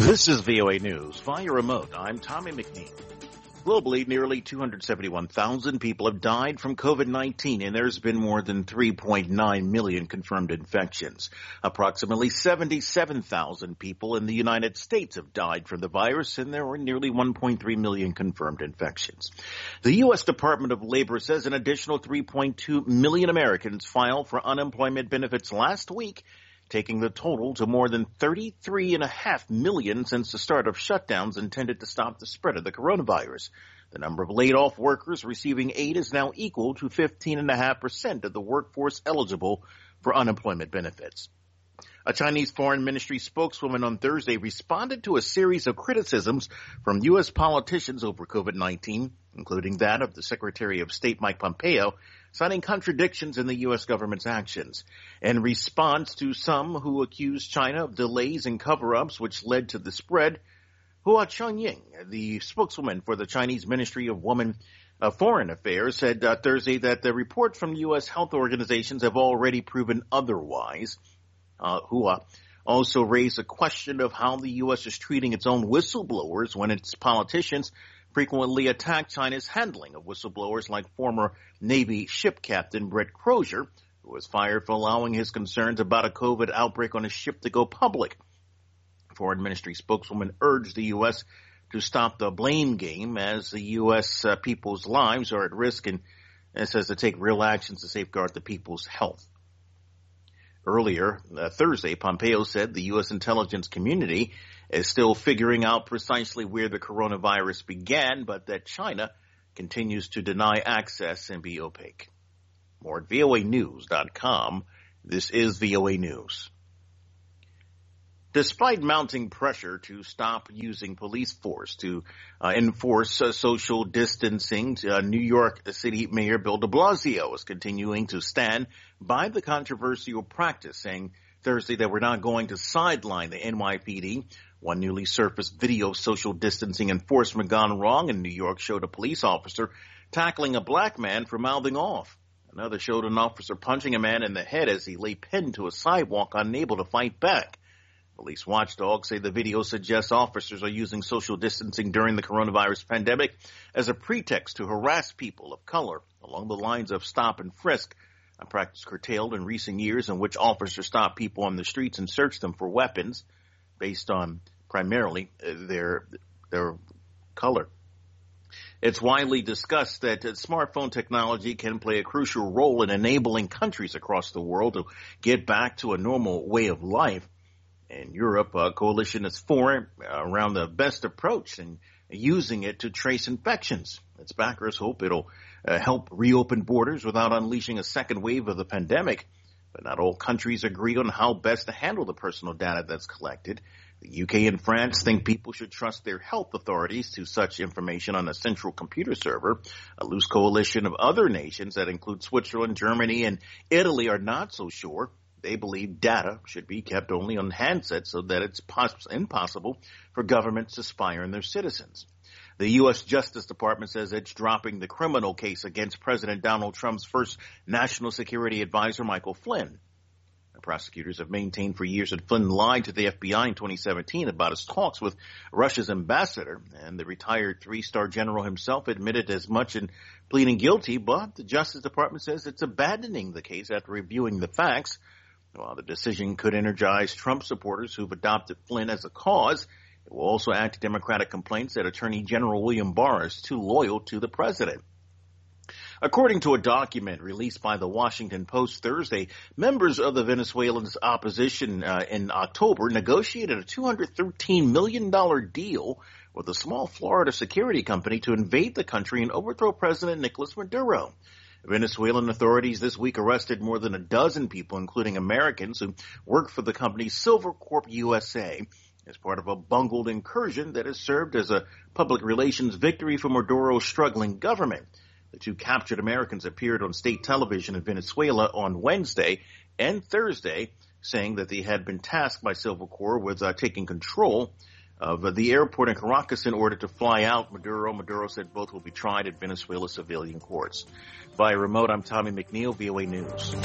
This is VOA News via remote. I'm Tommy McNeil. Globally, nearly 271,000 people have died from COVID-19, and there's been more than 3.9 million confirmed infections. Approximately 77,000 people in the United States have died from the virus, and there were nearly 1.3 million confirmed infections. The U.S. Department of Labor says an additional 3.2 million Americans filed for unemployment benefits last week, taking the total to more than 33.5 million since the start of shutdowns intended to stop the spread of the coronavirus. The number of laid-off workers receiving aid is now equal to 15.5% of the workforce eligible for unemployment benefits. A Chinese Foreign Ministry spokeswoman on Thursday responded to a series of criticisms from U.S. politicians over COVID-19, including that of the Secretary of State Mike Pompeo, citing contradictions in the U.S. government's actions. In response to some who accused China of delays and cover-ups which led to the spread, Hua Chunying, the spokeswoman for the Chinese Ministry of Foreign Affairs, said Thursday that the reports from U.S. health organizations have already proven otherwise. Hua also raised a question of how the U.S. is treating its own whistleblowers when its politicians frequently attack China's handling of whistleblowers like former Navy ship captain Brett Crozier, who was fired for allowing his concerns about a COVID outbreak on a ship to go public. Foreign Ministry spokeswoman urged the U.S. to stop the blame game as the U.S. people's lives are at risk and says to take real actions to safeguard the people's health. Earlier Thursday, Pompeo said the U.S. intelligence community is still figuring out precisely where the coronavirus began, but that China continues to deny access and be opaque. More at voanews.com. This is VOA News. Despite mounting pressure to stop using police force to enforce social distancing, New York City Mayor Bill de Blasio is continuing to stand by the controversial practice, saying Thursday that we're not going to sideline the NYPD. One newly surfaced video of social distancing enforcement gone wrong in New York showed a police officer tackling a black man for mouthing off. Another showed an officer punching a man in the head as he lay pinned to a sidewalk, unable to fight back. Police watchdogs say the video suggests officers are using social distancing during the coronavirus pandemic as a pretext to harass people of color along the lines of stop and frisk, a practice curtailed in recent years in which officers stop people on the streets and search them for weapons based on primarily their color. It's widely discussed that smartphone technology can play a crucial role in enabling countries across the world to get back to a normal way of life. In Europe, a coalition is formed around the best approach and using it to trace infections. Its backers hope it'll help reopen borders without unleashing a second wave of the pandemic. But not all countries agree on how best to handle the personal data that's collected. The UK and France think people should trust their health authorities to such information on a central computer server. A loose coalition of other nations that include Switzerland, Germany, and Italy are not so sure. They believe data should be kept only on handsets so that it's impossible for governments to spy on their citizens. The U.S. Justice Department says it's dropping the criminal case against President Donald Trump's first national security advisor, Michael Flynn. The prosecutors have maintained for years that Flynn lied to the FBI in 2017 about his talks with Russia's ambassador, and the retired three-star general himself admitted as much in pleading guilty, but the Justice Department says it's abandoning the case after reviewing the facts. While the decision could energize Trump supporters who've adopted Flynn as a cause, it will also add to Democratic complaints that Attorney General William Barr is too loyal to the president. According to a document released by the Washington Post Thursday, members of the Venezuelan's opposition in October negotiated a $213 million deal with a small Florida security company to invade the country and overthrow President Nicolas Maduro. Venezuelan authorities this week arrested more than a dozen people, including Americans, who work for the company Silvercorp USA as part of a bungled incursion that has served as a public relations victory for Maduro's struggling government. The two captured Americans appeared on state television in Venezuela on Wednesday and Thursday, saying that they had been tasked by Silvercorp with taking control of the airport in Caracas in order to fly out Maduro. Maduro said both will be tried at Venezuela civilian courts. By remote, I'm Tommy McNeil, VOA News.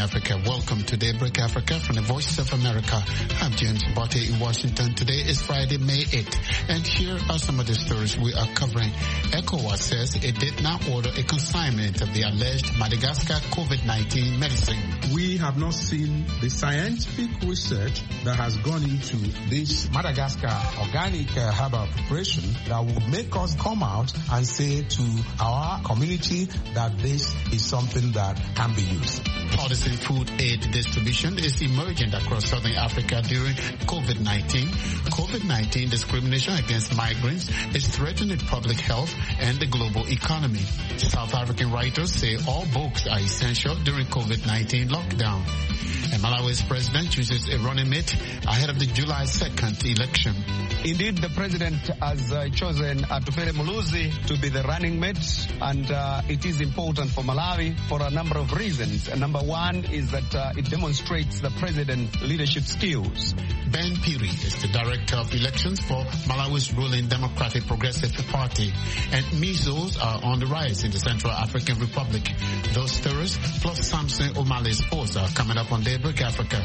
Africa. Welcome to Daybreak Africa from the Voice of America. I'm James Botte in Washington. Today is Friday, May 8th. And here are some of the stories we are covering. ECOWAS says it did not order a consignment of the alleged Madagascar COVID-19 medicine. We have not seen the scientific research that has gone into this Madagascar organic herbal preparation that would make us come out and say to our community that this is something that can be used. Partisan food aid distribution is emerging across Southern Africa during COVID-19. COVID-19 discrimination against migrants is threatening public health and the global economy. South African writers say all books are essential during COVID-19 lockdown. And Malawi's president chooses a running mate ahead of the July 2nd election. Indeed, the president has chosen Tufele Muluzi to be the running mate, and it is important for Malawi for a number of reasons. Number one is that it demonstrates the president's leadership skills. Ben Piri is the director of elections for Malawi's ruling Democratic Progressive Party, and measles are on the rise in the Central African Republic. Those stories, plus Samson O'Malley's sports, are coming up on Daybreak Africa.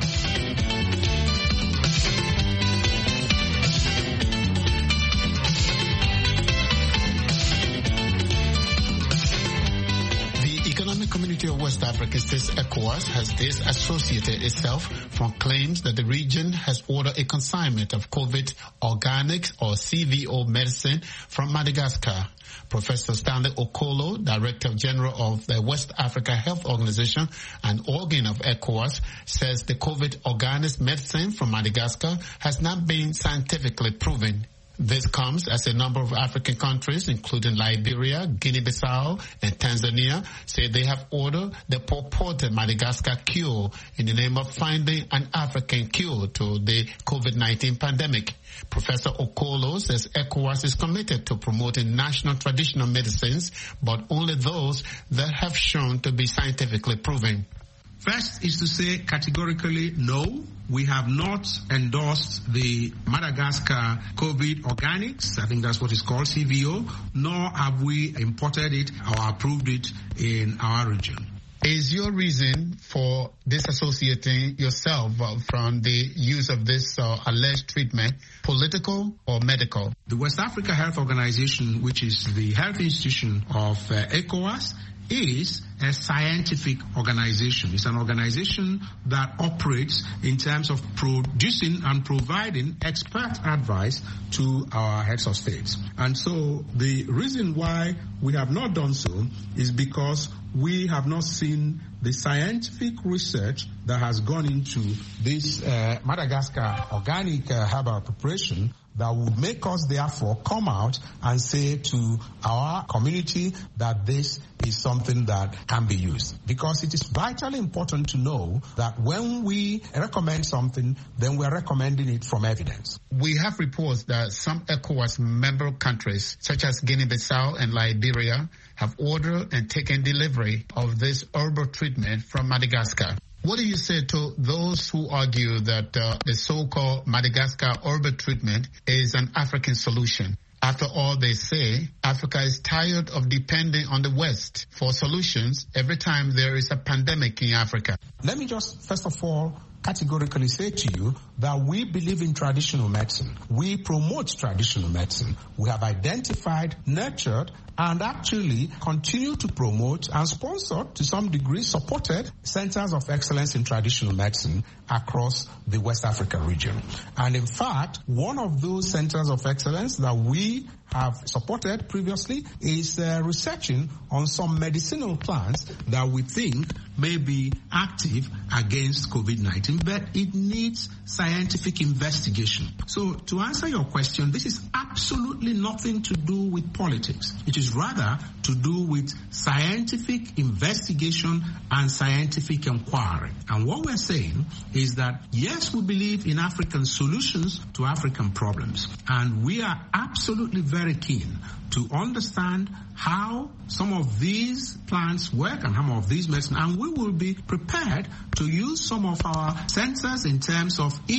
Community of West African States, ECOWAS, has disassociated itself from claims that the region has ordered a consignment of COVID organics or CVO medicine from Madagascar. Professor Stanley Okolo, Director General of the West Africa Health Organization, an organ of ECOWAS, says the COVID organic medicine from Madagascar has not been scientifically proven. This comes as a number of African countries, including Liberia, Guinea-Bissau, and Tanzania, say they have ordered the purported Madagascar cure in the name of finding an African cure to the COVID-19 pandemic. Professor Okolo says ECOWAS is committed to promoting national traditional medicines, but only those that have shown to be scientifically proven. First is to say categorically no, we have not endorsed the Madagascar COVID organics. I think that's what it's called, CVO, nor have we imported it or approved it in our region. Is your reason for disassociating yourself from the use of this alleged treatment political or medical? The West Africa Health Organization, which is the health institution of ECOWAS, is a scientific organization. It's an organization that operates in terms of producing and providing expert advice to our heads of states. And so the reason why we have not done so is because we have not seen the scientific research that has gone into this Madagascar organic herbal preparation that would make us therefore come out and say to our community that this is something that can be used. Because it is vitally important to know that when we recommend something, then we are recommending it from evidence. We have reports that some ECOWAS member countries, such as Guinea-Bissau and Liberia, have ordered and taken delivery of this herbal treatment from Madagascar. What do you say to those who argue that the so-called Madagascar herbal treatment is an African solution? After all, they say Africa is tired of depending on the West for solutions every time there is a pandemic in Africa. Let me just, first of all, categorically say to you that we believe in traditional medicine. We promote traditional medicine. We have identified, nurtured, and actually continue to promote and sponsor, to some degree, supported centers of excellence in traditional medicine across the West Africa region. And in fact, one of those centers of excellence that we have supported previously is researching on some medicinal plants that we think may be active against COVID-19, but it needs scientific investigation. So to answer your question, this is absolutely nothing to do with politics. It is rather to do with scientific investigation and scientific inquiry. And what we're saying is that, yes, we believe in African solutions to African problems. And we are absolutely very keen to understand how some of these plants work and how of these medicines, and we will be prepared to use some of our centers in terms of if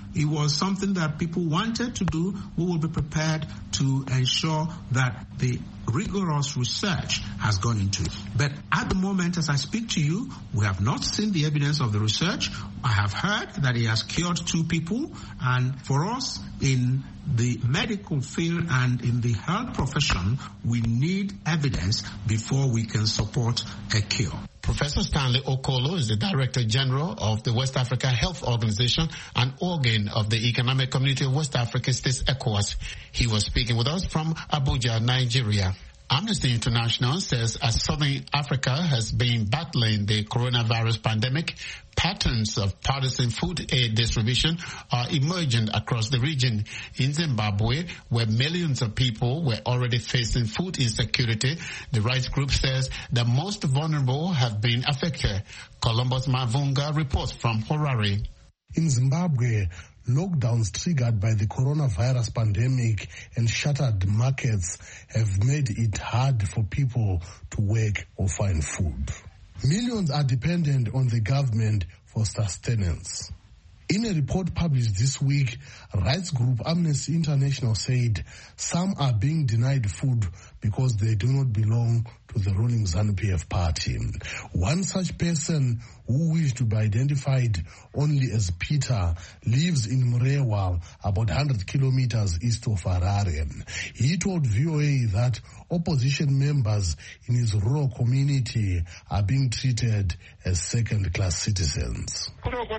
it was something that people wanted to do, we will be prepared to ensure that the rigorous research has gone into. But at the moment, as I speak to you, we have not seen the evidence of the research. I have heard that it has cured 2 people, and for us in the medical field and in the health profession, we need evidence before we can support a cure. Professor Stanley Okolo is the Director General of the West Africa Health Organization, an organ of the Economic Community of West Africa States, ECOWAS. He was speaking with us from Abuja, Nigeria. Amnesty International says as Southern Africa has been battling the coronavirus pandemic, patterns of partisan food aid distribution are emerging across the region. In Zimbabwe, where millions of people were already facing food insecurity, the rights group says the most vulnerable have been affected. Columbus Mavunga reports from Harare. In Zimbabwe, lockdowns triggered by the coronavirus pandemic and shuttered markets have made it hard for people to work or find food. Millions are dependent on the government for sustenance. In a report published this week, rights group Amnesty International said some are being denied food because they do not belong to the ruling ZANU-PF party. One such person, who wished to be identified only as Peter, lives in Murewa, about 100 kilometers east of Harare. He told VOA that opposition members in his rural community are being treated as second-class citizens.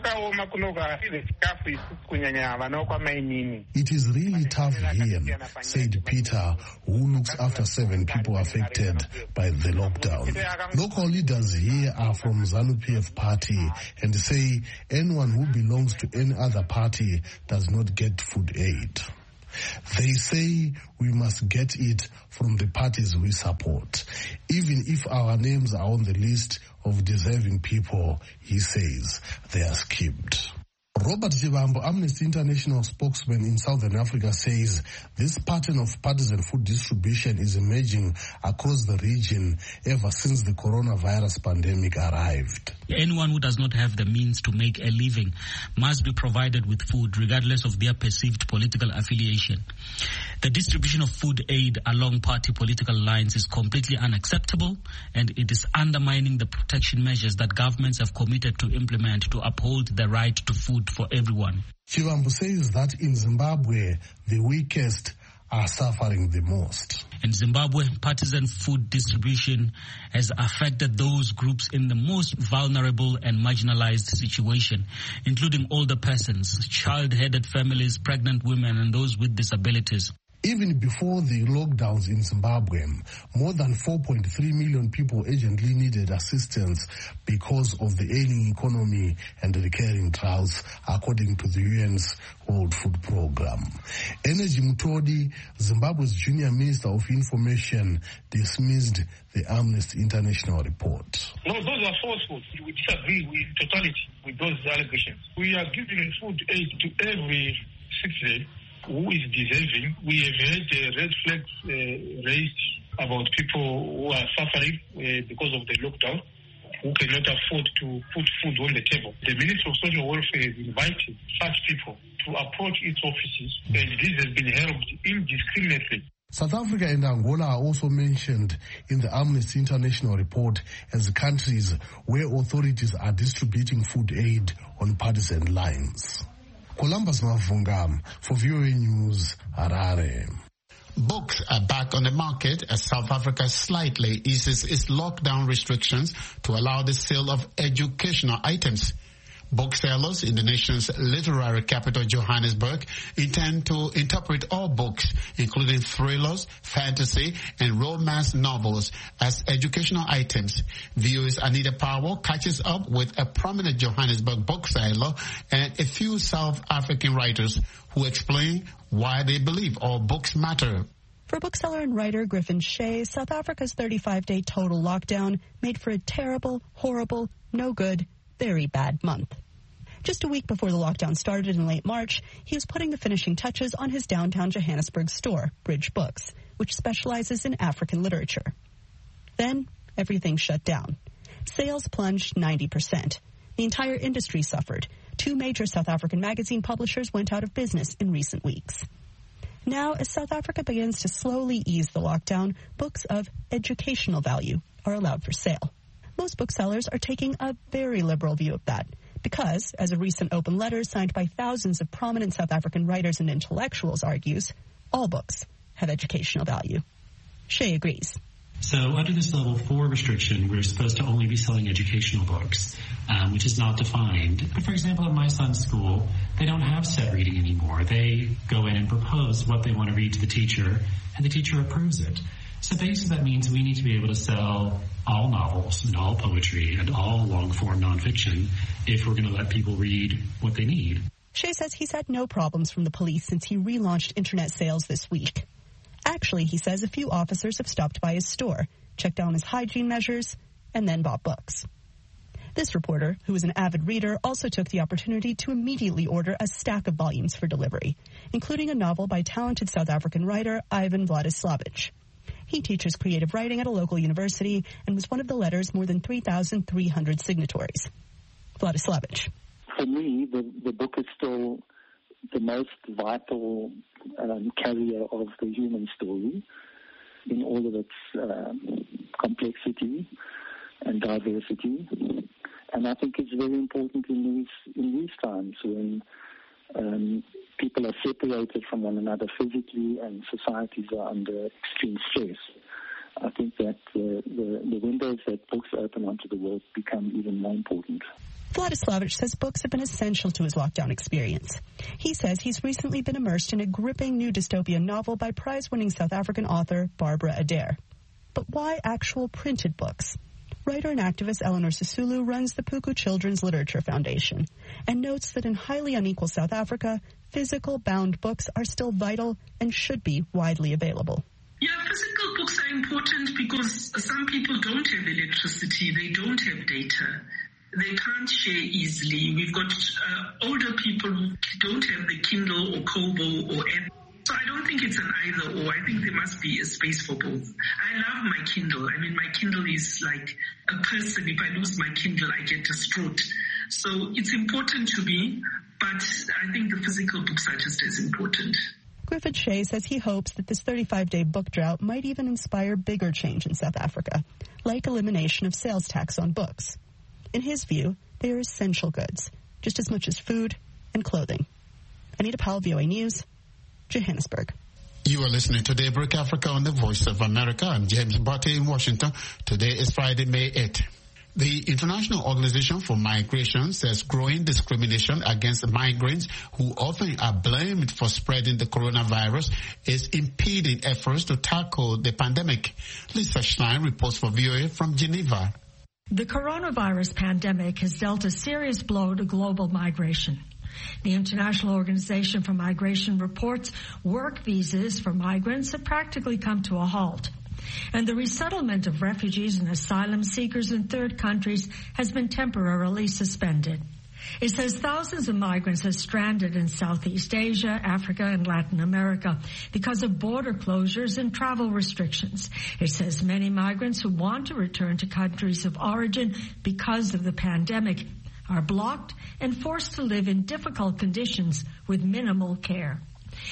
It is really tough here, said Peter, who looks after 7 people affected by the lockdown. Local leaders here are from ZANU-PF party and say anyone who belongs to any other party does not get food aid. They say we must get it from the parties we support. Even if our names are on the list of deserving people, he says, they are skipped. Robert Chivambo, Amnesty International spokesman in Southern Africa, says this pattern of partisan food distribution is emerging across the region ever since the coronavirus pandemic arrived. Anyone who does not have the means to make a living must be provided with food, regardless of their perceived political affiliation. The distribution of food aid along party political lines is completely unacceptable, and it is undermining the protection measures that governments have committed to implement to uphold the right to food for everyone. Chivambo says that in Zimbabwe, the weakest are suffering the most. In Zimbabwe, partisan food distribution has affected those groups in the most vulnerable and marginalized situation, including older persons, child-headed families, pregnant women, and those with disabilities. Even before the lockdowns in Zimbabwe, more than 4.3 million people urgently needed assistance because of the ailing economy and recurring droughts, according to the UN's World Food Programme. Energy Mutodi, Zimbabwe's junior minister of information, dismissed the Amnesty International report. No, those are falsehoods. We disagree with totality with those allegations. We are giving food aid to every citizen who is deserving. We have had red flags raised about people who are suffering because of the lockdown, who cannot afford to put food on the table. The Ministry of Social Welfare has invited such people to approach its offices, and this has been helped indiscriminately. South Africa and Angola are also mentioned in the Amnesty International report as countries where authorities are distributing food aid on partisan lines. Columbus Mavunga for VOA News, Harare. Books are back on the market as South Africa slightly eases its lockdown restrictions to allow the sale of educational items. Booksellers in the nation's literary capital, Johannesburg, intend to interpret all books, including thrillers, fantasy, and romance novels, as educational items. VOA's Anita Powell catches up with a prominent Johannesburg bookseller and a few South African writers who explain why they believe all books matter. For bookseller and writer Griffin Shea, South Africa's 35-day total lockdown made for a terrible, horrible, no good, very bad month. Just a week before the lockdown started in late March, he was putting the finishing touches on his downtown Johannesburg store, Bridge Books, which specializes in African literature. Then, everything shut down. Sales plunged 90%. The entire industry suffered. 2 major South African magazine publishers went out of business in recent weeks. Now, as South Africa begins to slowly ease the lockdown, books of educational value are allowed for sale. Most booksellers are taking a very liberal view of that because, as a recent open letter signed by thousands of prominent South African writers and intellectuals argues, all books have educational value. Shay agrees. So under this level 4 restriction, we're supposed to only be selling educational books, which is not defined. But for example, at my son's school, they don't have set reading anymore. They go in and propose what they want to read to the teacher, and the teacher approves it. So basically that means we need to be able to sell all novels and all poetry and all long-form nonfiction if we're going to let people read what they need. Shay says he's had no problems from the police since he relaunched internet sales this week. Actually, he says a few officers have stopped by his store, checked down his hygiene measures, and then bought books. This reporter, who is an avid reader, also took the opportunity to immediately order a stack of volumes for delivery, including a novel by talented South African writer Ivan Vladislavich. He teaches creative writing at a local university and was one of the letter's more than 3,300 signatories. Vladislavich. For me, the book is still the most vital carrier of the human story in all of its complexity and diversity. And I think it's very important in these times when people are separated from one another physically and societies are under extreme stress. I think that the windows that books open onto the world become even more important. Vladislavich says books have been essential to his lockdown experience. He says he's recently been immersed in a gripping new dystopian novel by prize-winning South African author Barbara Adair. But why actual printed books? Writer and activist Eleanor Sisulu runs the Puku Children's Literature Foundation and notes that in highly unequal South Africa, physical bound books are still vital and should be widely available. Yeah, physical books are important because some people don't have electricity, they don't have data. They can't share easily. We've got older people who don't have the Kindle or Kobo or app. So I don't think it's an either or. I think there must be a space for both. I love my Kindle. I mean, my Kindle is like a person. If I lose my Kindle, I get distraught. So it's important to me, but I think the physical books are just as important. Griffin Shay says he hopes that this 35-day book drought might even inspire bigger change in South Africa, like elimination of sales tax on books. In his view, they are essential goods, just as much as food and clothing. Anita Powell, VOA News, Johannesburg. You are listening to Daybreak Africa on the Voice of America. I'm James Barty in Washington. Today is Friday, May 8th. The International Organization for Migration says growing discrimination against migrants who often are blamed for spreading the coronavirus is impeding efforts to tackle the pandemic. Lisa Schlein reports for VOA from Geneva. The coronavirus pandemic has dealt a serious blow to global migration. The International Organization for Migration reports work visas for migrants have practically come to a halt, and the resettlement of refugees and asylum seekers in third countries has been temporarily suspended. It says thousands of migrants are stranded in Southeast Asia, Africa, and Latin America because of border closures and travel restrictions. It says many migrants who want to return to countries of origin because of the pandemic are blocked and forced to live in difficult conditions with minimal care.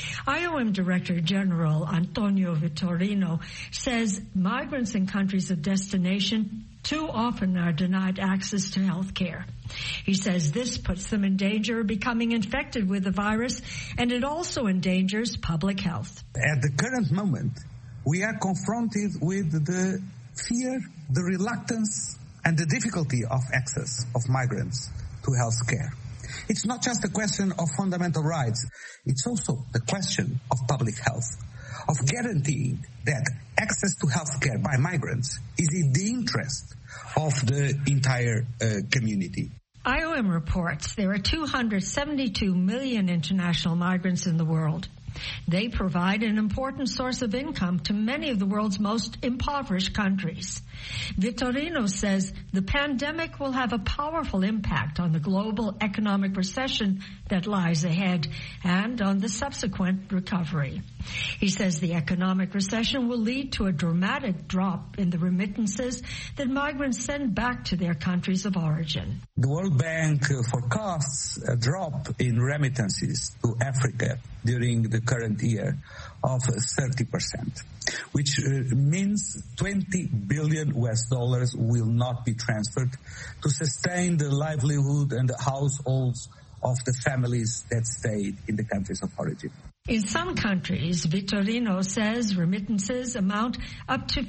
IOM Director General Antonio Vitorino says migrants in countries of destination too often are denied access to health care. He says this puts them in danger of becoming infected with the virus, and it also endangers public health. At the current moment, we are confronted with the fear, the reluctance, and the difficulty of access of migrants to health care. It's not just a question of fundamental rights, it's also the question of public health, of guaranteeing that access to health care by migrants is in the interest of the entire community. IOM reports there are 272 million international migrants in the world. They provide an important source of income to many of the world's most impoverished countries. Vitorino says the pandemic will have a powerful impact on the global economic recession that lies ahead and on the subsequent recovery. He says the economic recession will lead to a dramatic drop in the remittances that migrants send back to their countries of origin. The World Bank forecasts a drop in remittances to Africa during the current year of 30%, which means $20 billion will not be transferred to sustain the livelihood and the households of the families that stayed in the countries of origin. In some countries, Vitorino says remittances amount up to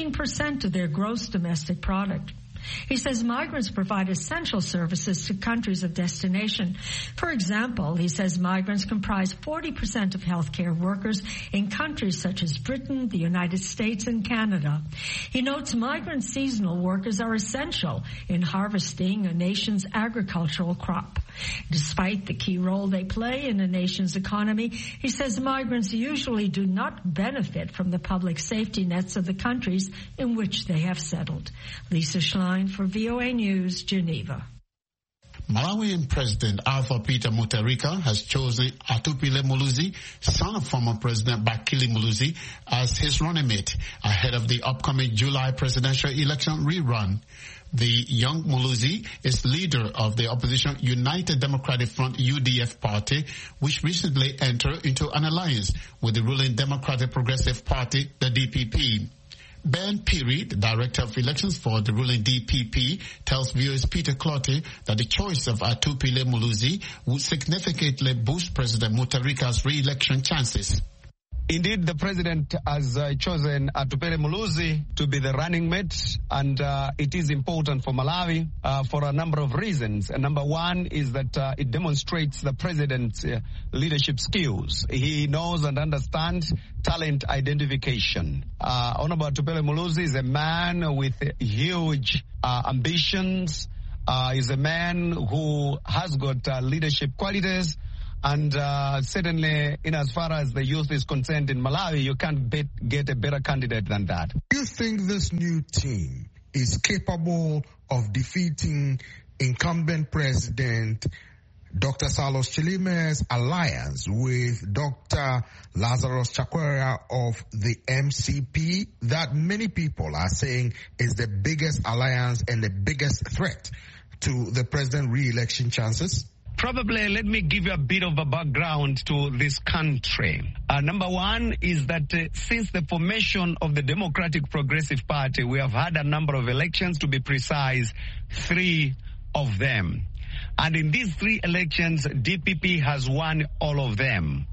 15% of their gross domestic product. He says migrants provide essential services to countries of destination. For example, he says migrants comprise 40% of healthcare workers in countries such as Britain, the United States, and Canada. He notes migrant seasonal workers are essential in harvesting a nation's agricultural crop. Despite the key role they play in a nation's economy, he says migrants usually do not benefit from the public safety nets of the countries in which they have settled. Lisa Schlein for VOA News, Geneva. Malawian President Alpha Peter Mutharika has chosen Atupile Muluzi, son of former President Bakili Muluzi, as his running mate ahead of the upcoming July presidential election rerun. The young Muluzi is leader of the opposition United Democratic Front UDF party, which recently entered into an alliance with the ruling Democratic Progressive Party, the DPP. Ben Piri, the Director of Elections for the ruling DPP, tells viewers Peter Clotty that the choice of Atupile Muluzi would significantly boost President Mutharika's re-election chances. Indeed, the president has chosen Atupile Muluzi to be the running mate, and it is important for Malawi for a number of reasons. Number one is that it demonstrates the president's leadership skills. He knows and understands talent identification. Honorable Atupile Muluzi is a man with huge ambitions. He's a man who has got leadership qualities. And certainly, in as far as the youth is concerned in Malawi, you can't get a better candidate than that. Do you think this new team is capable of defeating incumbent President Dr. Saulos Chilime's alliance with Dr. Lazarus Chakwera of the MCP that many people are saying is the biggest alliance and the biggest threat to the president re-election chances? Probably let me give you a bit of a background to this country. Number one is that since the formation of the Democratic Progressive Party, we have had a number of elections, to be precise, 3 of them. And in these 3 elections, DPP has won all of them.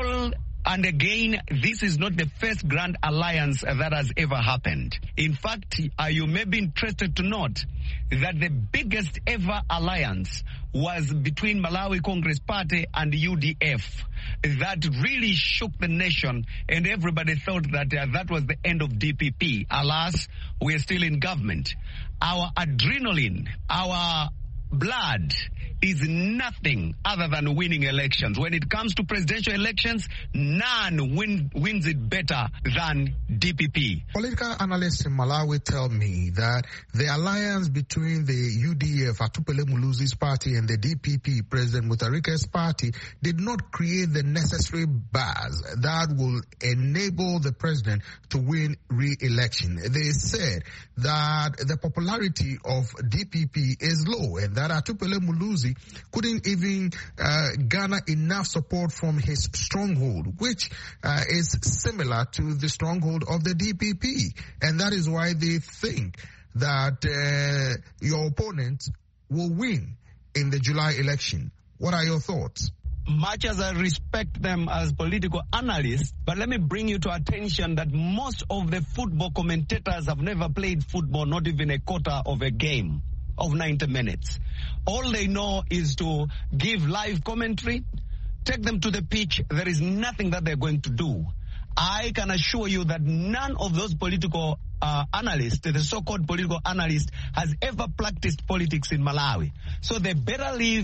And again, this is not the first grand alliance that has ever happened. In fact, you may be interested to note that the biggest ever alliance was between Malawi Congress Party and UDF. That really shook the nation, and everybody thought that that was the end of DPP. Alas, we're still in government. Our adrenaline, our blood is nothing other than winning elections. When it comes to presidential elections, none wins it better than DPP. Political analysts in Malawi tell me that the alliance between the UDF, Atupile Muluzi's party, and the DPP, President Mutharika's party, did not create the necessary buzz that will enable the president to win re-election. They said that the popularity of DPP is low and that Atupile Muluzi couldn't even garner enough support from his stronghold, which is similar to the stronghold of the DPP. And that is why they think that your opponent will win in the July election. What are your thoughts? Much as I respect them as political analysts, but let me bring you to attention that most of the football commentators have never played football, not even a quarter of a game of 90 minutes. All they know is to give live commentary, take them to the pitch. There is nothing that they're going to do. I can assure you that none of those political analysts, the so-called political analysts, has ever practiced politics in Malawi. So they better leave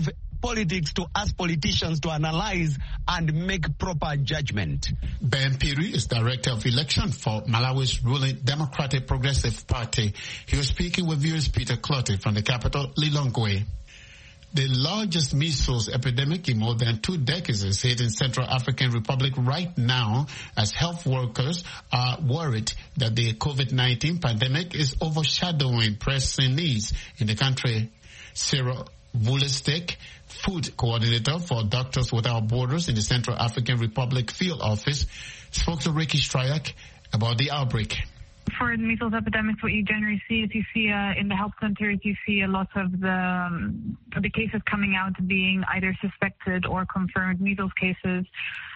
politics to us politicians to analyze and make proper judgment. Ben Piri is Director of Election for Malawi's ruling Democratic Progressive Party. He was speaking with viewers Peter Clottey from the capital, Lilongwe. The largest measles epidemic in more than 2 decades is hitting Central African Republic right now, as health workers are worried that the COVID-19 pandemic is overshadowing pressing needs in the country. Cyril Vulestek, food coordinator for Doctors Without Borders in the Central African Republic field office, spoke to Ricky Stryak about the outbreak. For the measles epidemics, what you generally see is you see in the health centers, you see a lot of the cases coming out being either suspected or confirmed measles cases.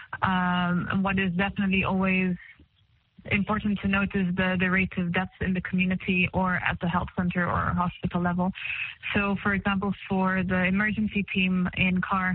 What is definitely always important to note is the rate of deaths in the community or at the health center or hospital level. So, for example, for the emergency team in CAR,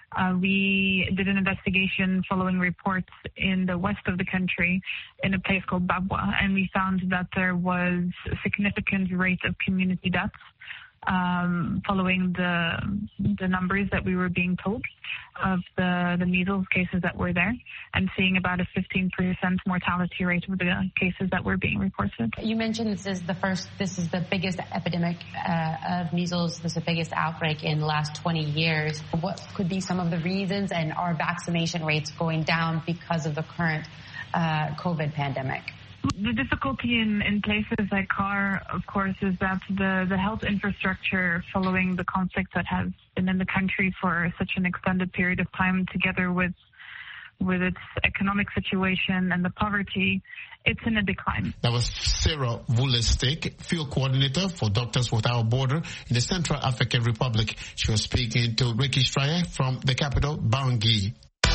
we did an investigation following reports in the west of the country in a place called Babwa, and we found that there was a significant rate of community deaths following the numbers that we were being told of the measles cases that were there, and seeing about a 15% mortality rate of the cases that were being reported. You mentioned this is the biggest epidemic of measles, this is the biggest outbreak in the last 20 years. What could be some of the reasons, and are vaccination rates going down because of the current COVID pandemic? The difficulty in places like CAR, of course, is that the health infrastructure following the conflict that has been in the country for such an extended period of time, together with its economic situation and the poverty, it's in a decline. That was Cyril Vulestek, field coordinator for Doctors Without Borders in the Central African Republic. She was speaking to Ricky Stryak from the capital, Bangui.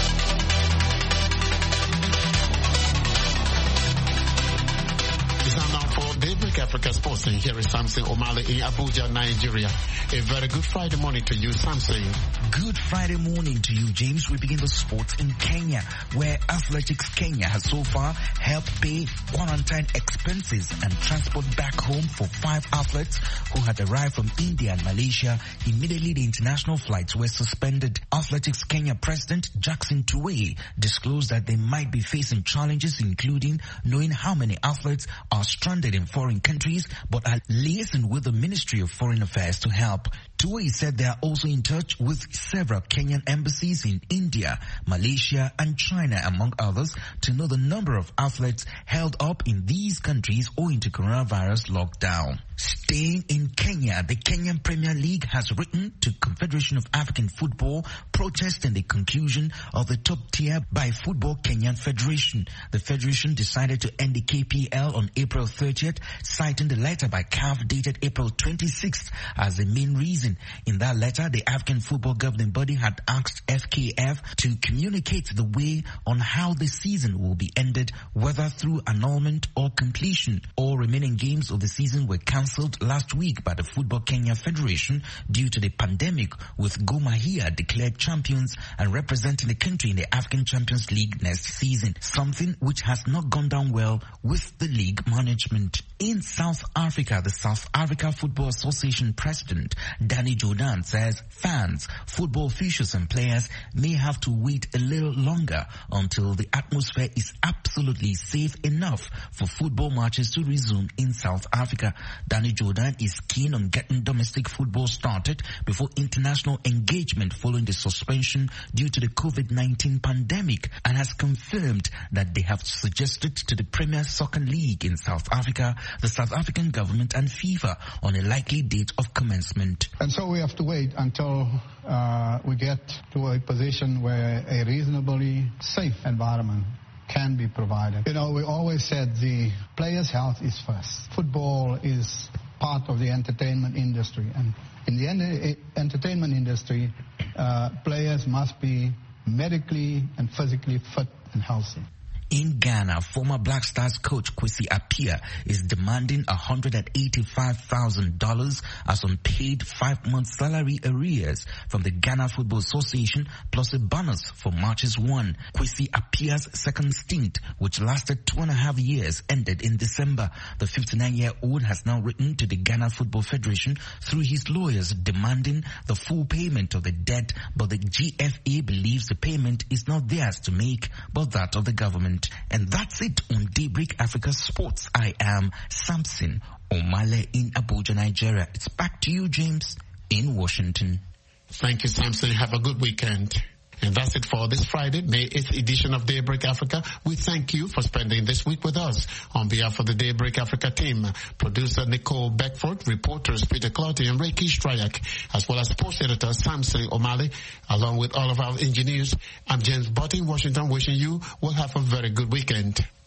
Daybreak Africa Sports, and here is Samson Omale in Abuja, Nigeria. A very good Friday morning to you, Samson. Good Friday morning to you, James. We begin the sports in Kenya, where Athletics Kenya has so far helped pay quarantine expenses and transport back home for 5 athletes who had arrived from India and Malaysia. Immediately the international flights were suspended. Athletics Kenya President Jackson Tuwei disclosed that they might be facing challenges, including knowing how many athletes are stranded in foreign countries, but are liaising with the Ministry of Foreign Affairs to help. Tuwei said they are also in touch with several Kenyan embassies in India, Malaysia and China, among others, to know the number of athletes held up in these countries owing to coronavirus lockdown. Staying in Kenya, the Kenyan Premier League has written to Confederation of African Football protesting the conclusion of the top tier by Football Kenyan Federation. The federation decided to end the KPL on April 30th, citing the letter by CAF dated April 26th as the main reason. In that letter, the African Football Governing Body had asked FKF to communicate the way on how the season will be ended, whether through annulment or completion. All remaining games of the season were cancelled last week by the Football Kenya Federation due to the pandemic, with Gor Mahia declared champions and representing the country in the African Champions League next season, something which has not gone down well with the league management. In South Africa, the South Africa Football Association President Danny Jordan says fans, football officials and players may have to wait a little longer until the atmosphere is absolutely safe enough for football matches to resume in South Africa. Danny Jordan is keen on getting domestic football started before international engagement following the suspension due to the COVID-19 pandemic, and has confirmed that they have suggested to the Premier Soccer League in South Africa, the South African government and FIFA on a likely date of commencement. And so we have to wait until we get to a position where a reasonably safe environment can be provided. You know, we always said the players' health is first. Football is part of the entertainment industry, and in the entertainment industry, players must be medically and physically fit and healthy. In Ghana, former Black Stars coach Kwesi Appiah is demanding $185,000 as unpaid 5-month salary arrears from the Ghana Football Association plus a bonus for March's one. Kwesi Appiah's second stint, which lasted 2.5 years, ended in December. The 59-year-old has now written to the Ghana Football Federation through his lawyers demanding the full payment of the debt, but the GFA believes the payment is not theirs to make, but that of the government. And that's it on Daybreak Africa Sports. I am Samson Omale in Abuja, Nigeria. It's back to you, James, in Washington. Thank you, Samson. Have a good weekend. And that's it for this Friday, May 8th edition of Daybreak Africa. We thank you for spending this week with us. On behalf of the Daybreak Africa team, producer Nicole Beckford, reporters Peter Clotty and Reiki Strayak, as well as sports editor Samson Omale, along with all of our engineers, I'm James Butt in Washington, wishing you will have a very good weekend.